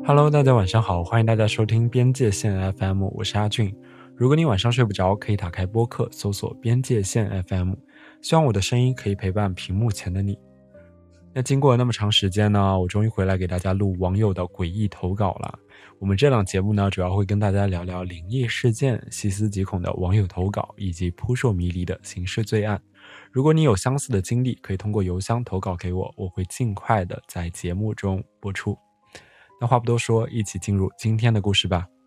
Hello，大家晚上好，欢迎大家收听边界线 FM，我是阿俊。如果你晚上睡不着，可以打开播客搜索边界线 FM，希望我的声音可以陪伴屏幕前的你。那经过那么长时间呢，我终于回来给大家录网友的诡异投稿了。我们这档节目呢，主要会跟大家聊聊灵异事件、细思极恐的网友投稿，以及扑朔迷离的刑事罪案。如果你有相似的经历，可以通过邮箱投稿给我，我会尽快的在节目中播出。那话不多说，一起进入今天的故事吧。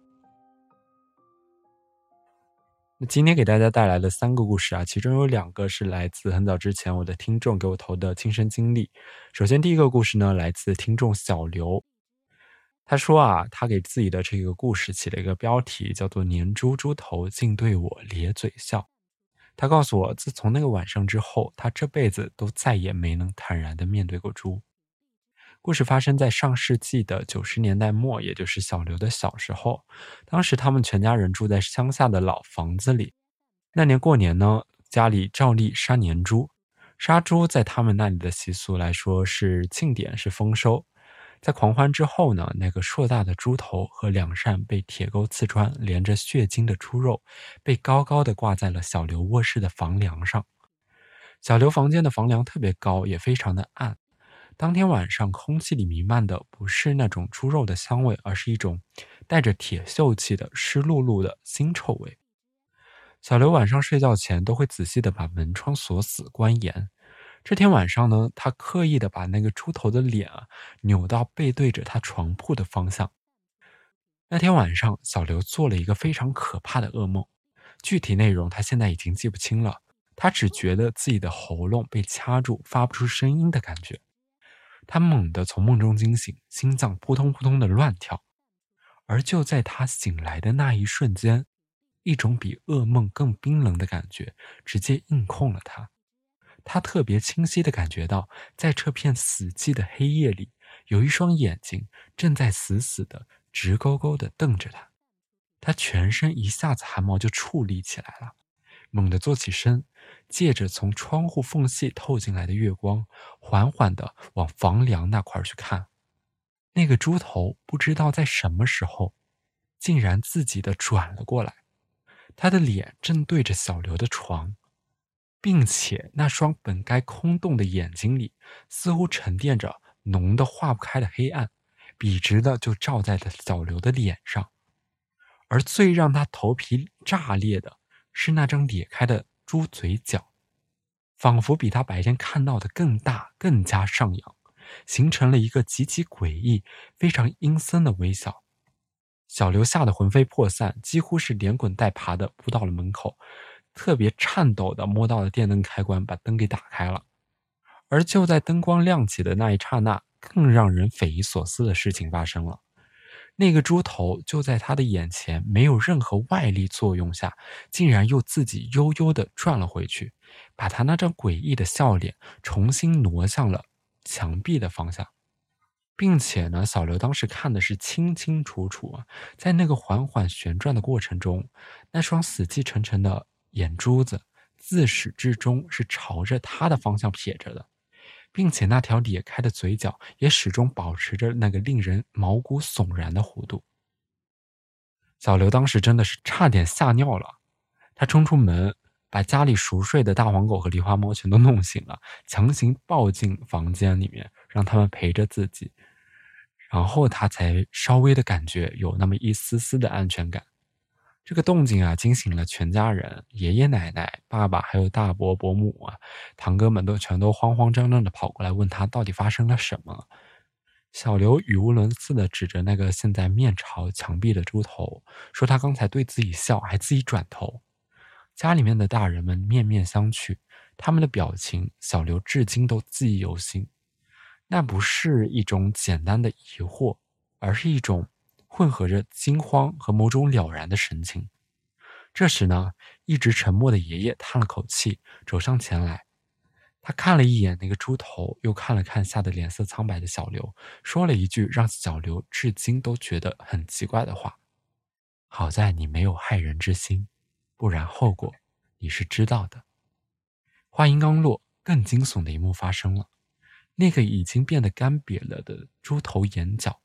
那今天给大家带来的3个故事啊，其中有2个是来自很早之前我的听众给我投的亲身经历。首先第一个故事呢，来自听众小刘。他说啊，他给自己的这个故事起了一个标题，叫做年猪猪头竟对我咧嘴笑。他告诉我，自从那个晚上之后，他这辈子都再也没能坦然地面对过猪。故事发生在上世纪的90年代末，也就是小刘的小时候。当时他们全家人住在乡下的老房子里。那年过年呢，家里照例杀年猪。杀猪在他们那里的习俗来说是庆典，是丰收。在狂欢之后呢，那个硕大的猪头和2扇被铁钩刺穿、连着血筋的猪肉被高高的挂在了小刘卧室的房梁上。小刘房间的房梁特别高，也非常的暗。当天晚上空气里弥漫的不是那种猪肉的香味，而是一种带着铁锈气的湿漉漉的腥臭味。小刘晚上睡觉前都会仔细的把门窗锁死关严。这天晚上呢，他刻意的把那个猪头的脸扭到背对着他床铺的方向。那天晚上小刘做了一个非常可怕的噩梦，具体内容他现在已经记不清了，他只觉得自己的喉咙被掐住，发不出声音的感觉。他猛地从梦中惊醒，心脏扑通扑通的乱跳。而就在他醒来的那一瞬间，一种比噩梦更冰冷的感觉直接硬控了他。他特别清晰地感觉到，在这片死寂的黑夜里，有一双眼睛正在死死地直勾勾地瞪着他。他全身一下子汗毛就竖立起来了，猛地坐起身，借着从窗户缝隙透进来的月光，缓缓地往房梁那块去看。那个猪头不知道在什么时候竟然自己的转了过来，他的脸正对着小刘的床，并且那双本该空洞的眼睛里似乎沉淀着浓的化不开的黑暗，笔直的就照在了小刘的脸上。而最让他头皮炸裂的是那张咧开的猪嘴角，仿佛比他白天看到的更大更加上扬，形成了一个极其诡异非常阴森的微笑。小刘吓得魂飞魄散，几乎是连滚带爬的扑到了门口，特别颤抖的摸到了电灯开关，把灯给打开了。而就在灯光亮起的那一刹那，更让人匪夷所思的事情发生了。那个猪头就在他的眼前，没有任何外力作用下，竟然又自己悠悠地转了回去，把他那张诡异的笑脸重新挪向了墙壁的方向。并且呢，小刘当时看的是清清楚楚啊，在那个缓缓旋转的过程中，那双死气沉沉的眼珠子自始至终是朝着他的方向撇着的，并且那条咧开的嘴角也始终保持着那个令人毛骨悚然的弧度。小刘当时真的是差点吓尿了，他冲出门，把家里熟睡的大黄狗和狸花猫全都弄醒了，强行抱进房间里面，让他们陪着自己。然后他才稍微的感觉有那么一丝丝的安全感。这个动静啊，惊醒了全家人，爷爷奶奶、爸爸还有大伯伯母啊，堂哥们都全都慌慌张张的跑过来问他到底发生了什么。小刘语无伦次的指着那个现在面朝墙壁的猪头，说他刚才对自己笑，还自己转头。家里面的大人们面面相觑，他们的表情小刘至今都记忆犹新。那不是一种简单的疑惑，而是一种混合着惊慌和某种了然的神情。这时呢，一直沉默的爷爷叹了口气，走上前来。他看了一眼那个猪头，又看了看吓得脸色苍白的小刘，说了一句让小刘至今都觉得很奇怪的话：好在你没有害人之心，不然后果你是知道的。话音刚落，更惊悚的一幕发生了。那个已经变得干瘪了的猪头眼角，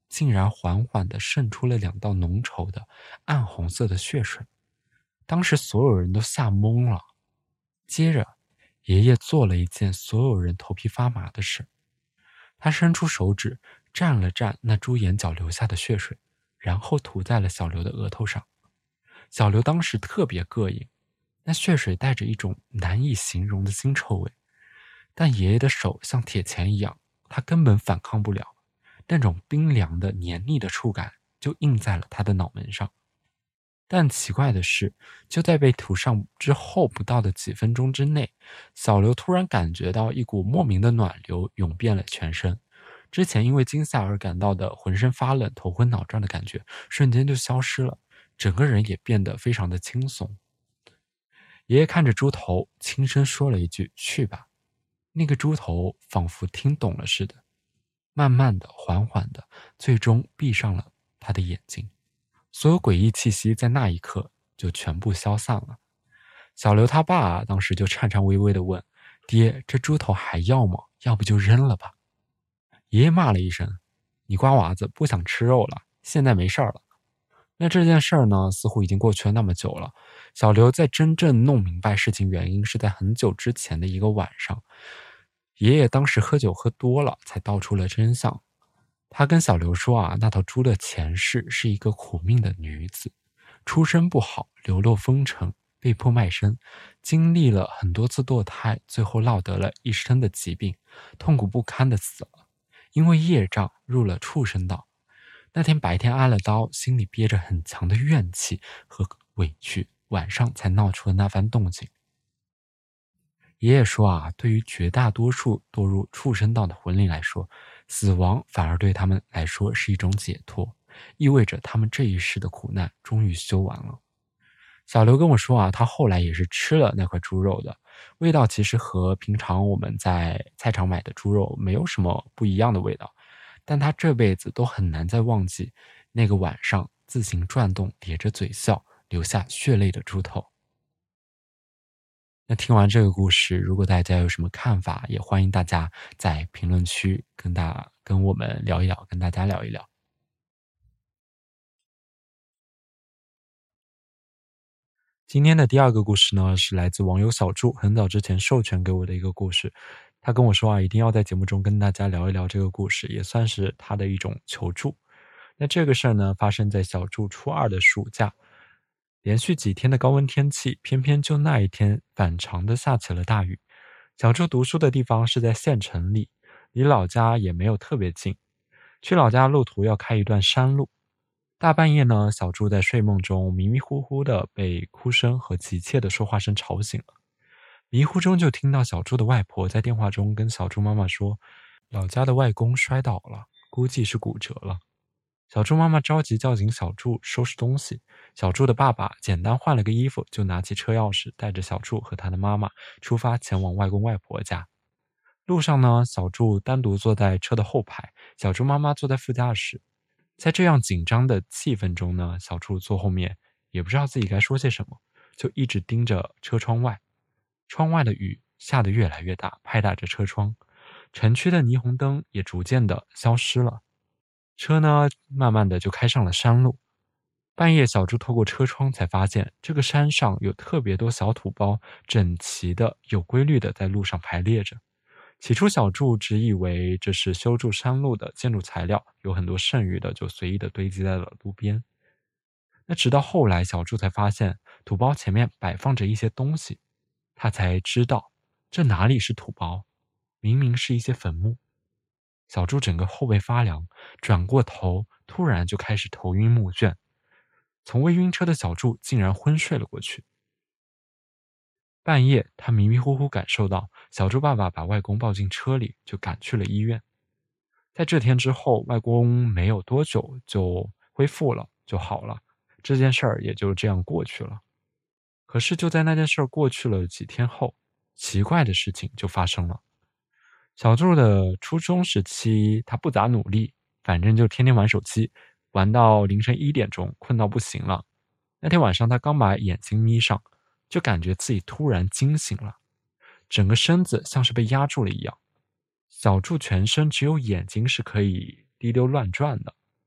竟然缓缓地渗出了2道浓稠的暗红色的血水。当时所有人都吓懵了。接着，爷爷做了一件所有人头皮发麻的事，他伸出手指蘸了蘸那猪眼角流下的血水，然后涂在了小刘的额头上。小刘当时特别膈应，那血水带着一种难以形容的腥臭味，但爷爷的手像铁钳一样，他根本反抗不了，那种冰凉的黏腻的触感就印在了他的脑门上。但奇怪的是，就在被涂上之后不到的几分钟之内，小刘突然感觉到一股莫名的暖流涌遍了全身，之前因为惊吓而感到的浑身发冷、头昏脑胀的感觉瞬间就消失了，整个人也变得非常的轻松。爷爷看着猪头，轻声说了一句：“去吧。”那个猪头仿佛听懂了似的，慢慢的、缓缓的，最终闭上了他的眼睛。所有诡异气息在那一刻就全部消散了。小刘他爸当时就颤颤巍巍地问：“爹，这猪头还要吗？要不就扔了吧。”爷爷骂了一声：“你瓜娃子不想吃肉了，现在没事儿了。”那这件事儿呢，似乎已经过去了那么久了。小刘在真正弄明白事情原因是在很久之前的一个晚上，爷爷当时喝酒喝多了，才道出了真相。他跟小刘说啊，那头猪的前世是一个苦命的女子，出身不好，流落风尘，被迫卖身，经历了很多次堕胎，最后落得了一身的疾病，痛苦不堪的死了。因为业障入了畜生道，那天白天挨了刀，心里憋着很强的怨气和委屈，晚上才闹出了那番动静。爷爷说啊，对于绝大多数堕入畜生道的魂灵来说，死亡反而对他们来说是一种解脱，意味着他们这一世的苦难终于修完了。小刘跟我说啊，他后来也是吃了那块猪肉的，味道其实和平常我们在菜场买的猪肉没有什么不一样的味道，但他这辈子都很难再忘记那个晚上自行转动、咧着嘴笑、流下血泪的猪头。那听完这个故事，如果大家有什么看法，也欢迎大家在评论区跟我们聊一聊，跟大家聊一聊。今天的第二个故事呢，是来自网友小祝很早之前授权给我的一个故事。他跟我说啊，一定要在节目中跟大家聊一聊这个故事，也算是他的一种求助。那这个事儿呢，发生在小祝初2的暑假，连续几天的高温天气，偏偏就那一天反常的下起了大雨。小祝读书的地方是在县城里，离老家也没有特别近，去老家路途要开一段山路。大半夜呢，小祝在睡梦中迷迷糊糊的被哭声和急切的说话声吵醒了。迷糊中就听到小祝的外婆在电话中跟小祝妈妈说，老家的外公摔倒了，估计是骨折了。小祝妈妈着急叫醒小祝收拾东西，小祝的爸爸简单换了个衣服，就拿起车钥匙带着小祝和他的妈妈出发前往外公外婆家。路上呢，小祝单独坐在车的后排，小祝妈妈坐在副驾驶。在这样紧张的气氛中呢，小祝坐后面也不知道自己该说些什么，就一直盯着车窗外。窗外的雨下得越来越大，拍打着车窗，城区的霓虹灯也逐渐的消失了。车呢，慢慢的就开上了山路。半夜，小猪透过车窗才发现，这个山上有特别多小土包，整齐的、有规律的在路上排列着。起初，小猪只以为这是修筑山路的建筑材料，有很多剩余的就随意的堆积在了路边。那直到后来，小猪才发现土包前面摆放着一些东西，他才知道这哪里是土包，明明是一些坟墓。小猪整个后背发凉，转过头，突然就开始头晕目眩。从未晕车的小猪竟然昏睡了过去。半夜，他迷迷糊糊感受到小猪爸爸把外公抱进车里，就赶去了医院。在这天之后，外公没有多久就恢复了，就好了。这件事儿也就这样过去了。可是就在那件事儿过去了几天后，奇怪的事情就发生了。小猪的初中时期，他不咋努力，反正就天天玩手机，玩到凌晨1点钟，困到不行了。那天晚上，他刚把眼睛眯上，就感觉自己突然惊醒了，整个身子像是被压住了一样。小猪全身只有眼睛是可以滴溜乱转的，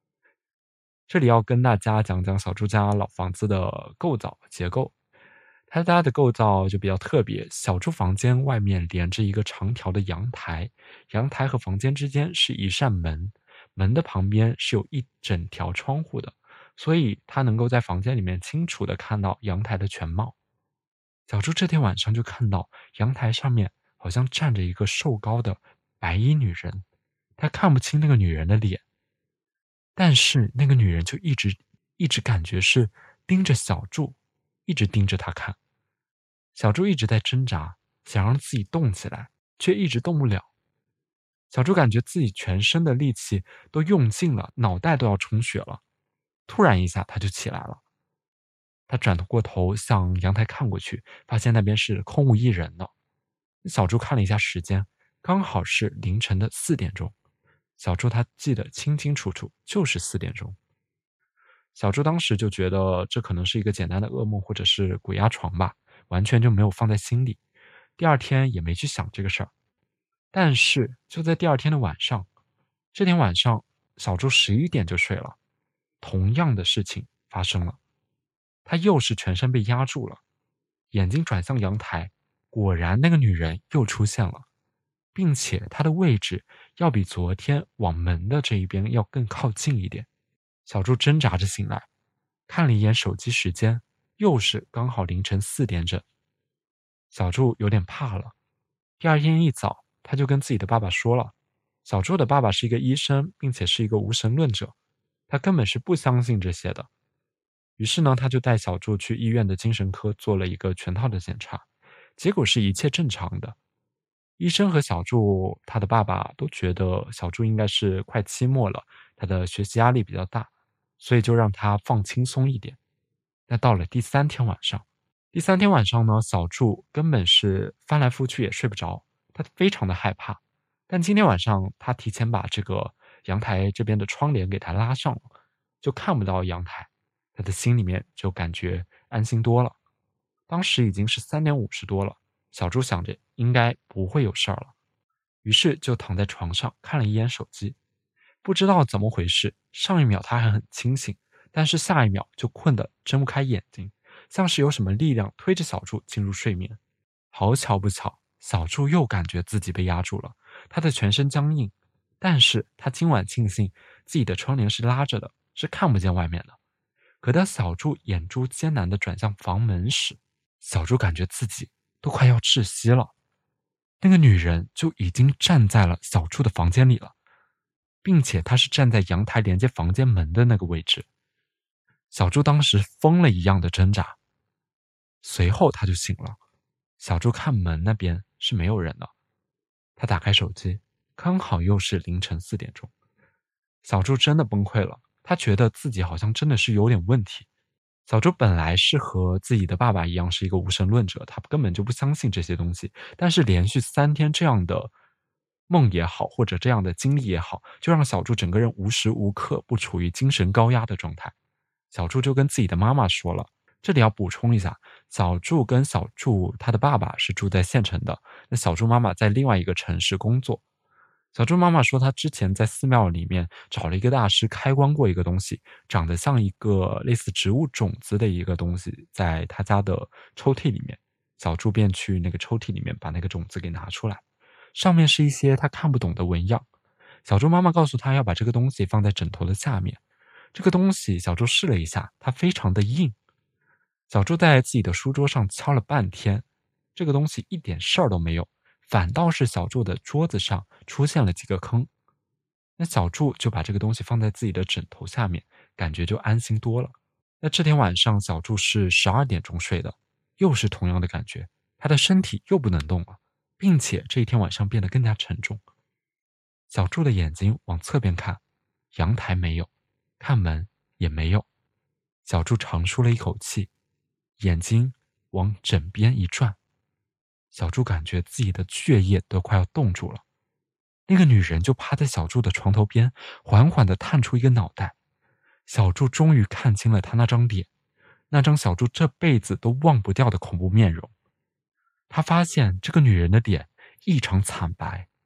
这里要跟大家讲讲小猪家老房子的构造结构。他家的构造就比较特别，小猪房间外面连着一个长条的阳台，阳台和房间之间是一扇门，门的旁边是有一整条窗户的，所以他能够在房间里面清楚地看到阳台的全貌。小猪这天晚上就看到阳台上面好像站着一个瘦高的白衣女人，他看不清那个女人的脸，但是那个女人就一直感觉是盯着小猪，一直盯着他看。小猪一直在挣扎，想让自己动起来，却一直动不了。小猪感觉自己全身的力气都用尽了，脑袋都要充血了。突然一下，他就起来了。他转过头向阳台看过去，发现那边是空无一人的。小猪看了一下时间，刚好是凌晨的4点钟。小猪他记得清清楚楚，就是4点钟。小猪当时就觉得这可能是一个简单的噩梦，或者是鬼压床吧，完全就没有放在心里。第二天也没去想这个事儿。但是就在第二天的晚上，这天晚上小猪11点就睡了，同样的事情发生了。他又是全身被压住了，眼睛转向阳台，果然那个女人又出现了，并且她的位置要比昨天往门的这一边要更靠近一点。小猪挣扎着醒来，看了一眼手机时间，又是刚好凌晨4点整。小猪有点怕了。第二天一早，他就跟自己的爸爸说了。小猪的爸爸是一个医生，并且是一个无神论者，他根本是不相信这些的。于是呢，他就带小猪去医院的精神科做了一个全套的检查，结果是一切正常的。医生和小猪他的爸爸都觉得小猪应该是快期末了，他的学习压力比较大，所以就让他放轻松一点。那到了第3天晚上，呢，小猪根本是翻来覆去也睡不着，他非常的害怕。但今天晚上他提前把这个阳台这边的窗帘给他拉上了，就看不到阳台，他的心里面就感觉安心多了。当时已经是3点50多了，小猪想着应该不会有事儿了，于是就躺在床上看了一眼手机。不知道怎么回事，上一秒他还很清醒，但是下一秒就困得睁不开眼睛，像是有什么力量推着小猪进入睡眠。好巧不巧，小猪又感觉自己被压住了，他的全身僵硬，但是他今晚庆幸自己的窗帘是拉着的，是看不见外面的。可当小猪眼珠艰难地转向房门时，小猪感觉自己都快要窒息了。那个女人就已经站在了小猪的房间里了，并且她是站在阳台连接房间门的那个位置。小猪当时疯了一样的挣扎，随后他就醒了。小猪看门那边是没有人的，他打开手机，刚好又是凌晨4点钟。小猪真的崩溃了，他觉得自己好像真的是有点问题。小猪本来是和自己的爸爸一样是一个无神论者，他根本就不相信这些东西，但是连续3天这样的梦也好，或者这样的经历也好，就让小猪整个人无时无刻不处于精神高压的状态。小猪就跟自己的妈妈说了，这里要补充一下，小猪跟小猪他的爸爸是住在县城的，那小猪妈妈在另外一个城市工作。小猪妈妈说，她之前在寺庙里面找了一个大师开光过一个东西，长得像一个类似植物种子的一个东西，在她家的抽屉里面。小猪便去那个抽屉里面把那个种子给拿出来，上面是一些她看不懂的纹样。小猪妈妈告诉她要把这个东西放在枕头的下面。这个东西小猪试了一下，它非常的硬。小猪在自己的书桌上敲了半天，这个东西一点事儿都没有，反倒是小猪的桌子上出现了几个坑。那小猪就把这个东西放在自己的枕头下面，感觉就安心多了。那这天晚上小猪是12点钟睡的，又是同样的感觉，他的身体又不能动了，并且这一天晚上变得更加沉重。小猪的眼睛往侧边看，阳台没有，看门也没有。小猪长舒了一口气，眼睛往枕边一转，小猪感觉自己的血液都快要冻住了。那个女人就趴在小猪的床头边，缓缓地探出一个脑袋。小猪终于看清了她那张脸，那张小猪这辈子都忘不掉的恐怖面容。他发现这个女人的脸异常惨白，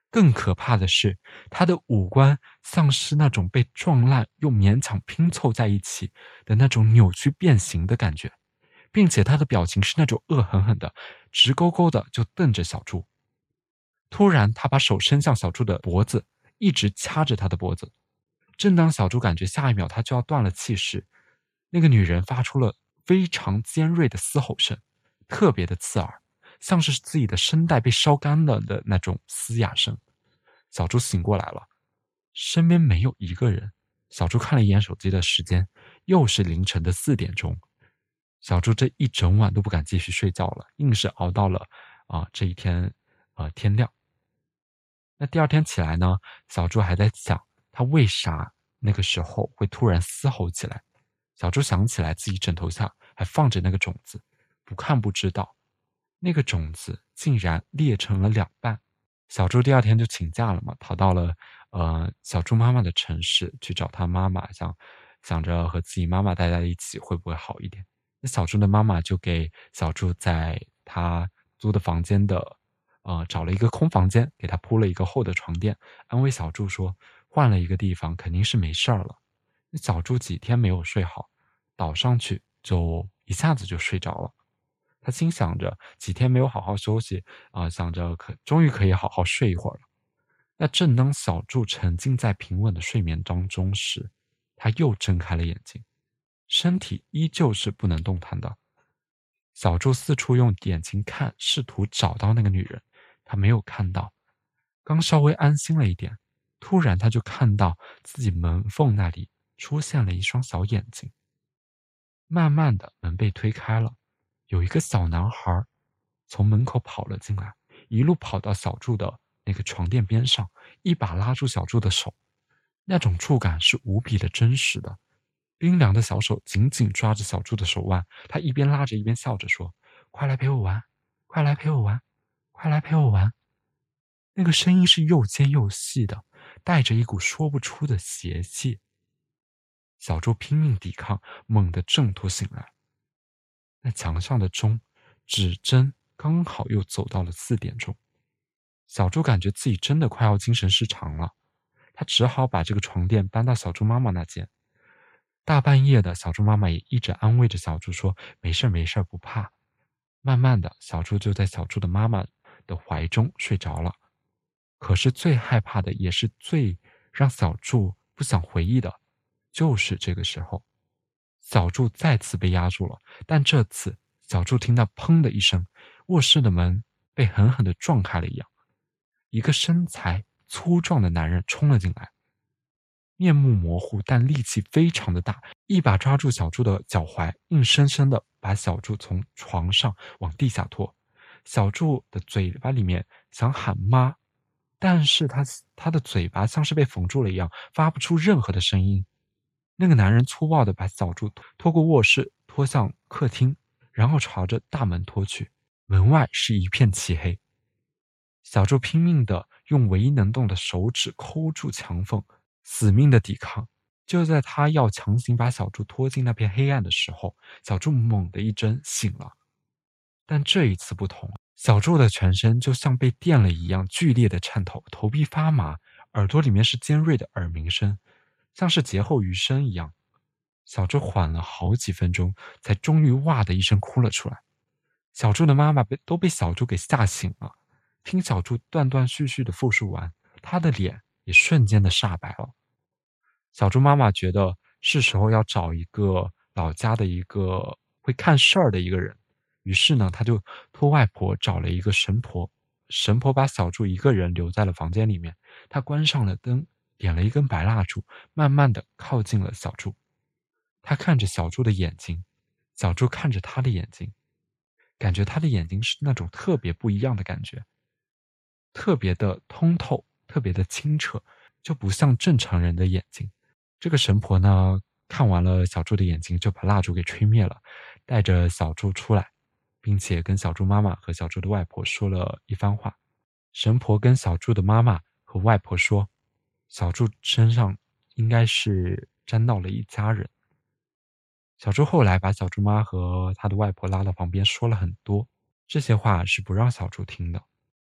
更可怕的是，他的五官像是那种被撞烂又勉强拼凑在一起的那种扭曲变形的感觉，并且他的表情是那种恶狠狠的，直勾勾的就瞪着小猪。突然，他把手伸向小猪的脖子，一直掐着他的脖子。正当小猪感觉下一秒他就要断了气时，那个女人发出了非常尖锐的嘶吼声，特别的刺耳，像是自己的声带被烧干了的那种嘶哑声。小猪醒过来了，身边没有一个人。小猪看了一眼手机的时间，又是凌晨的4点钟。小猪这一整晚都不敢继续睡觉了，硬是熬到了这一天天亮。那第二天起来呢，小猪还在想他为啥那个时候会突然嘶吼起来。小猪想起来自己枕头下还放着那个种子，不看不知道，那个种子竟然裂成了2半。小猪第二天就请假了嘛，逃到了小猪妈妈的城市去找他妈妈，想着和自己妈妈待在一起会不会好一点。那小猪的妈妈就给小猪在他租的房间的找了一个空房间，给他铺了一个厚的床垫，安慰小猪说换了一个地方肯定是没事儿了。那小猪几天没有睡好，倒上去就一下子就睡着了。他心想着几天没有好好休息想着终于可以好好睡一会儿了。那正当小猪沉浸在平稳的睡眠当中时，他又睁开了眼睛，身体依旧是不能动弹的。小猪四处用眼睛看，试图找到那个女人，他没有看到。刚稍微安心了一点，突然他就看到自己门缝那里出现了一双小眼睛。慢慢的，门被推开了，有一个小男孩从门口跑了进来，一路跑到小猪的那个床垫边上，一把拉住小猪的手。那种触感是无比的真实的，冰凉的小手紧紧抓着小猪的手腕，他一边拉着一边笑着说：快来陪我玩，快来陪我玩，快来陪我玩。那个声音是又尖又细的，带着一股说不出的邪气。小猪拼命抵抗，猛地挣脱醒来。那墙上的钟指针刚好又走到了4点钟。小猪感觉自己真的快要精神失常了，他只好把这个床垫搬到小猪妈妈那间。大半夜的，小猪妈妈也一直安慰着小猪说没事没事，不怕。慢慢的，小猪就在小猪的妈妈的怀中睡着了。可是最害怕的，也是最让小猪不想回忆的，就是这个时候，小猪再次被压住了。但这次小猪听到砰的一声，卧室的门被狠狠地撞开了一样，一个身材粗壮的男人冲了进来，面目模糊但力气非常的大，一把抓住小猪的脚踝，硬生生的把小猪从床上往地下拖。小猪的嘴巴里面想喊妈，但是他的嘴巴像是被缝住了一样，发不出任何的声音。那个男人粗暴地把小猪拖过卧室，拖向客厅，然后朝着大门拖去。门外是一片漆黑。小猪拼命地用唯一能动的手指抠住墙缝，死命的抵抗。就在他要强行把小猪拖进那片黑暗的时候，小猪猛地一睁，醒了。但这一次不同，小猪的全身就像被电了一样剧烈的颤抖，头皮发麻，耳朵里面是尖锐的耳鸣声，像是劫后余生一样。小猪缓了好几分钟，才终于哇的一声哭了出来。小猪的妈妈都被小猪给吓醒了，听小猪断断续续的复述完，她的脸也瞬间的煞白了。小猪妈妈觉得是时候要找一个老家的一个会看事儿的一个人，于是呢，他就托外婆找了一个神婆。神婆把小猪一个人留在了房间里面，他关上了灯，点了一根白蜡烛，慢慢的靠近了小猪。他看着小猪的眼睛，小猪看着他的眼睛，感觉他的眼睛是那种特别不一样的感觉，特别的通透，特别的清澈，就不像正常人的眼睛。这个神婆呢，看完了小猪的眼睛，就把蜡烛给吹灭了，带着小猪出来，并且跟小猪妈妈和小猪的外婆说了一番话。神婆跟小猪的妈妈和外婆说，小猪身上应该是沾到了一家人。小猪后来把小猪妈和他的外婆拉到旁边说了很多，这些话是不让小猪听的。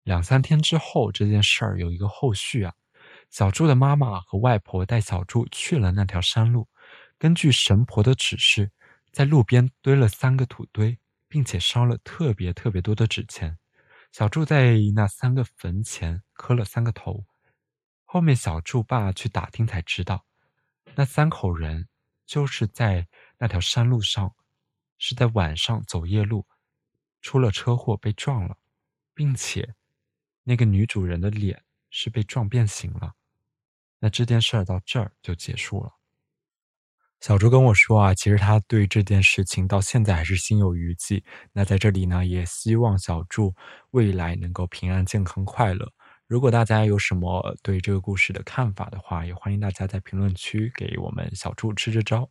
2、3天之后，这件事儿有一个后续啊。小柱的妈妈和外婆带小柱去了那条山路，根据神婆的指示，在路边堆了3个土堆，并且烧了特别特别多的纸钱。小柱在那3个坟前磕了3个头。后面小柱爸去打听才知道，那3口人就是在那条山路上，是在晚上走夜路，出了车祸被撞了，并且那个女主人的脸是被撞变形了。那这件事儿到这儿就结束了。小猪跟我说啊，其实他对这件事情到现在还是心有余悸。那在这里呢，也希望小猪未来能够平安、健康、快乐。如果大家有什么对这个故事的看法的话，也欢迎大家在评论区给我们小猪支支招。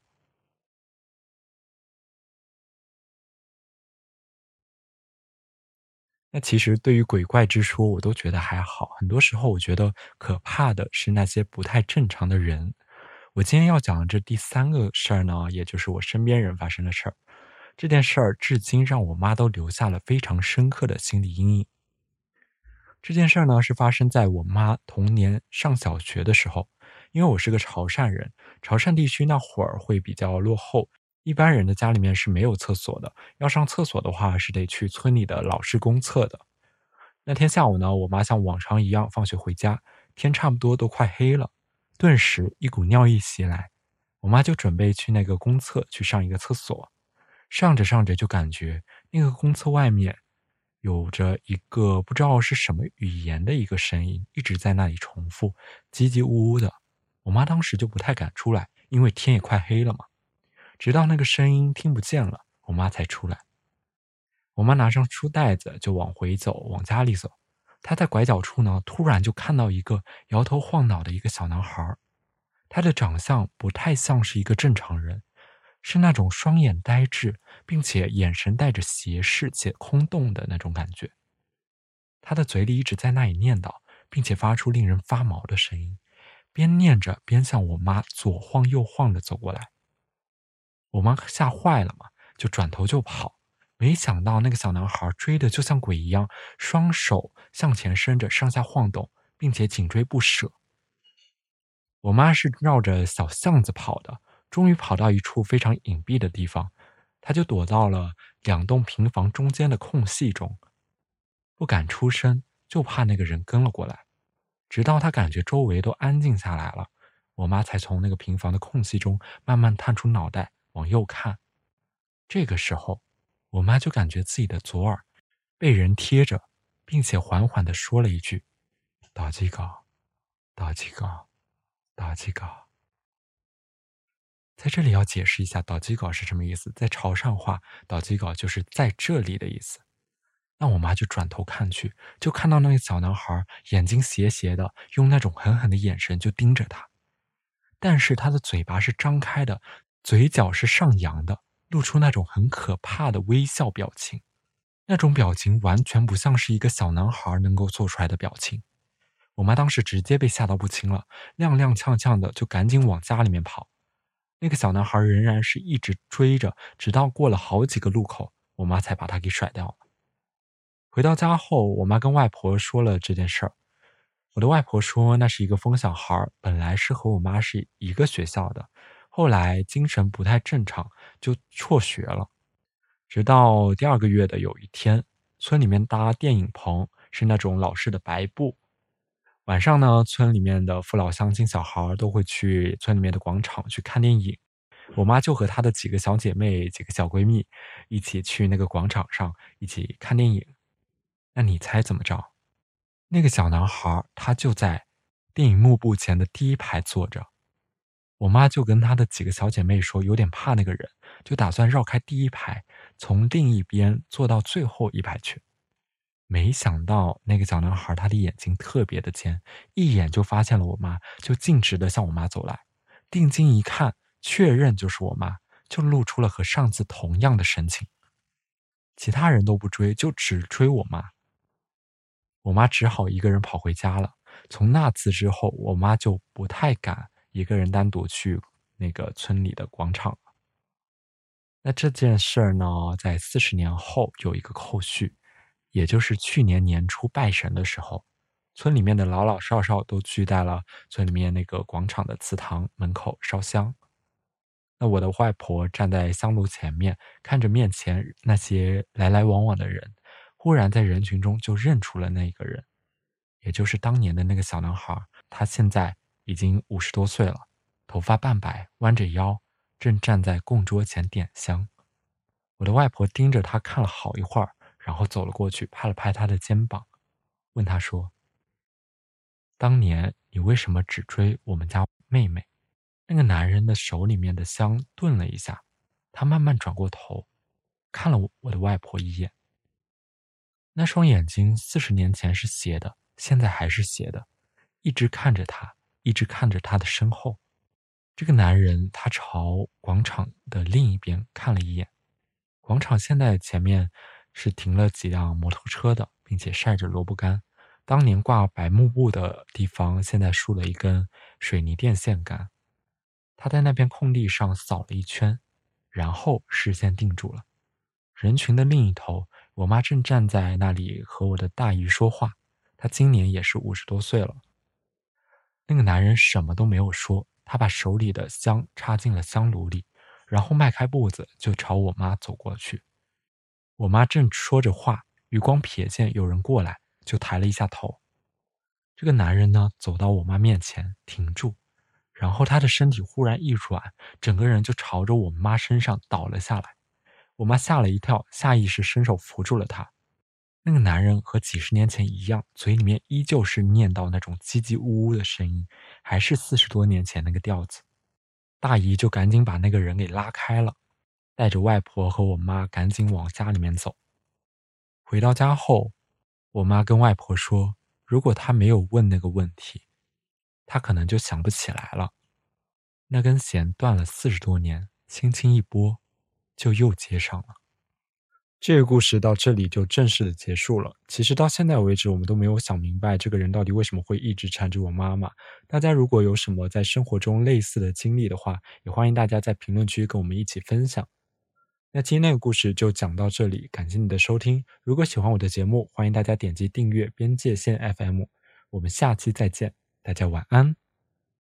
那其实对于鬼怪之说，我都觉得还好。很多时候我觉得可怕的是那些不太正常的人。我今天要讲的这第3个事儿呢，也就是我身边人发生的事儿。这件事儿至今让我妈都留下了非常深刻的心理阴影。这件事儿呢，是发生在我妈童年上小学的时候。因为我是个潮汕人，潮汕地区那会儿会比较落后，一般人的家里面是没有厕所的，要上厕所的话是得去村里的老师公厕的。那天下午呢，我妈像往常一样放学回家，天差不多都快黑了，顿时一股尿意袭来，我妈就准备去那个公厕去上一个厕所。上着上着就感觉那个公厕外面有着一个不知道是什么语言的一个声音，一直在那里重复，唧唧呜呜的。我妈当时就不太敢出来，因为天也快黑了嘛。直到那个声音听不见了，我妈才出来。我妈拿上书袋子就往回走，往家里走。她在拐角处呢，突然就看到一个摇头晃脑的一个小男孩。他的长相不太像是一个正常人，是那种双眼呆滞，并且眼神带着斜视且空洞的那种感觉。他的嘴里一直在那里念叨，并且发出令人发毛的声音，边念着边向我妈左晃右晃地走过来。我妈吓坏了嘛，就转头就跑。没想到那个小男孩追得就像鬼一样，双手向前伸着上下晃动，并且紧追不舍。我妈是绕着小巷子跑的，终于跑到一处非常隐蔽的地方，她就躲到了2栋平房中间的空隙中，不敢出声，就怕那个人跟了过来。直到她感觉周围都安静下来了，我妈才从那个平房的空隙中慢慢探出脑袋往右看。这个时候，我妈就感觉自己的左耳被人贴着，并且缓缓地说了一句：“打几个，打几个，打几个。”在这里要解释一下“岛基稿”是什么意思。在潮汕话，“岛基稿”就是在这里的意思。那我妈就转头看去，就看到那个小男孩眼睛斜斜的，用那种狠狠的眼神就盯着他。但是他的嘴巴是张开的，嘴角是上扬的，露出那种很可怕的微笑表情。那种表情完全不像是一个小男孩能够做出来的表情。我妈当时直接被吓到不轻了，踉踉跄跄的就赶紧往家里面跑。那个小男孩仍然是一直追着，直到过了好几个路口，我妈才把他给甩掉了。回到家后，我妈跟外婆说了这件事儿。我的外婆说，那是一个疯小孩，本来是和我妈是一个学校的，后来精神不太正常，就辍学了。直到第2个月的有一天，村里面搭电影棚，是那种老式的白布。晚上呢，村里面的父老乡亲小孩都会去村里面的广场去看电影。我妈就和她的几个小姐妹、几个小闺蜜一起去那个广场上一起看电影。那你猜怎么着？那个小男孩他就在电影幕布前的第一排坐着。我妈就跟她的几个小姐妹说，有点怕那个人，就打算绕开第一排，从另一边坐到最后一排去。没想到那个小男孩他的眼睛特别的尖，一眼就发现了我妈，就径直的向我妈走来。定睛一看，确认就是我妈，就露出了和上次同样的神情。其他人都不追，就只追我妈。我妈只好一个人跑回家了。从那次之后，我妈就不太敢一个人单独去那个村里的广场了。那这件事儿呢，在40年后有一个后续， 也就是去年年初拜神的时候，村里面的老老少少都聚在了村里面那个广场的祠堂门口烧香。那我的外婆站在香炉前面，看着面前那些来来往往的人，忽然在人群中就认出了那个人，也就是当年的那个小男孩。他现在已经50多岁了，头发半白，弯着腰，正站在供桌前点香。我的外婆盯着他看了好一会儿，然后走了过去，拍了拍他的肩膀，问他说：当年你为什么只追我们家妹妹？那个男人的手里面的香顿了一下，他慢慢转过头，看了我的外婆一眼。那双眼睛40年前是斜的，现在还是斜的，一直看着他，一直看着他的身后。这个男人他朝广场的另一边看了一眼，广场现在前面是停了几辆摩托车的，并且晒着萝卜干。当年挂白幕布的地方现在竖了一根水泥电线杆。他在那片空地上扫了一圈，然后视线定住了。人群的另一头，我妈正站在那里和我的大姨说话，她今年也是50多岁了。那个男人什么都没有说，他把手里的香插进了香炉里，然后迈开步子就朝我妈走过去。我妈正说着话，余光瞥见有人过来，就抬了一下头。这个男人呢，走到我妈面前停住，然后他的身体忽然一软，整个人就朝着我妈身上倒了下来。我妈吓了一跳，下意识伸手扶住了他。那个男人和几十年前一样，嘴里面依旧是念叨那种唧唧呜呜的声音，还是40多年前那个调子。大姨就赶紧把那个人给拉开了，带着外婆和我妈赶紧往家里面走。回到家后，我妈跟外婆说，如果她没有问那个问题，她可能就想不起来了。那根弦断了40多年，轻轻一拨，就又接上了。这个故事到这里就正式的结束了。其实到现在为止，我们都没有想明白这个人到底为什么会一直缠着我妈妈。大家如果有什么在生活中类似的经历的话，也欢迎大家在评论区跟我们一起分享。那今天的故事就讲到这里，感谢你的收听。如果喜欢我的节目，欢迎大家点击订阅边界线 FM。我们下期再见，大家晚安。